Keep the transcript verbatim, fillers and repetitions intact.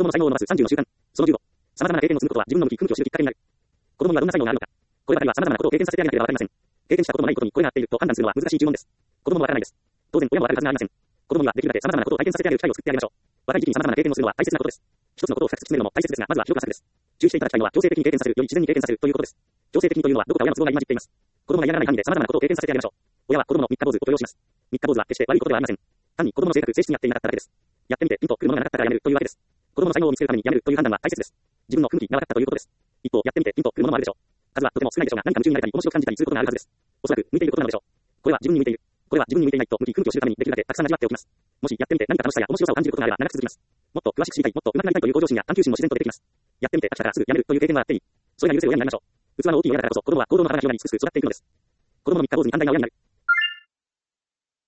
供の才能を伸ばすさんじゅうの習慣。そのじゅうご。様々な経験を積むことは自分の向き、奮起を知るきっかけになる。子供にはどんな才能があるのか。こればかりは様々なことを経験させてあげなければわかりません。経験したことのないことにこれが合っていると判断するのは難しい注文です。子供もわからないです。当然親もわかるはずがありません。子供にはできるだけ様々なことを体験させてあげる機会を作ってあげましょう。若い時期に様々な経験をするのは大切なことです。一つのことを深く突き詰めるのも大切ですが、まずは広く浅くです。注意していただきたいのは強制的に経験させるより自然に経験させるということです。強制的にというのはどこか親の都合が入り混じっています。子供が嫌がらない範囲で様々なことを経験させてあげましょう。親は子供の三日坊主を許容します。三日坊主は決して悪いことではありません。単に子供の性格、性質に合っていなかっただけです。やってみてピンとくるものがなかったからやめるというわけです。子供の才能を見つけるためにやめるという判断は大切です。自分の不向きが分かったということです。一方、やってみてピンとくるものもあるでしょう。数はとても少ないでしょうが、何か夢中になれたり面白く感じたりすることがあるはずです。おそらく向いていることなのでしょう。これは自分に向いている。これは自分に向いていないと向き、奮起を知るためにできるだけたくさん味わっておきます。もしやってみて何か楽しさや面白さを感じることがあれば長く続きます。もっと詳しく知りたい、もっと上手くなりたいという向上心や探求心も自然と出てきます。やってみて飽きたからすぐやめるという経験はあっていい。それが許せる親になりましょう。器の大きい親だからこそ子供は行動の幅が広がり、すくすく育っていくのです。子供の三日坊主に反対が親になる。